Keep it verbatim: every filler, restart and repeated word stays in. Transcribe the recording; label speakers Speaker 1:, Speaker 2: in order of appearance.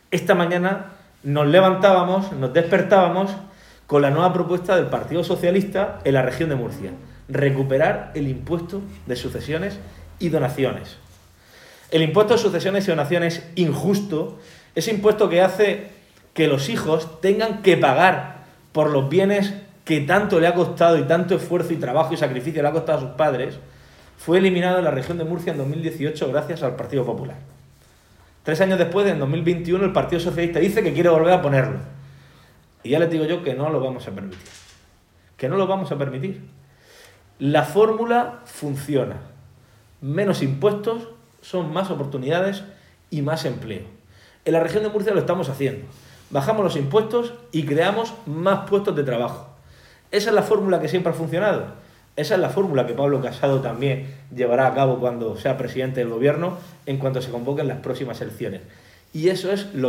Speaker 1: esta mañana nos levantábamos, nos despertábamos con la nueva propuesta del Partido Socialista en la región de Murcia: recuperar el impuesto de sucesiones y donaciones. El impuesto de sucesiones y donaciones injusto, ese impuesto que hace que los hijos tengan que pagar por los bienes que tanto le ha costado y tanto esfuerzo y trabajo y sacrificio le ha costado a sus padres, fue eliminado en la región de Murcia en dos mil dieciocho gracias al Partido Popular. Tres años después, en dos mil veintiuno, el Partido Socialista dice que quiere volver a ponerlo. Y ya les digo yo que no lo vamos a permitir. Que no lo vamos a permitir. La fórmula funciona. Menos impuestos son más oportunidades y más empleo. En la región de Murcia lo estamos haciendo. Bajamos los impuestos y creamos más puestos de trabajo. Esa es la fórmula que siempre ha funcionado. Esa es la fórmula que Pablo Casado también llevará a cabo cuando sea presidente del gobierno en cuanto se convoquen las próximas elecciones. Y eso es lo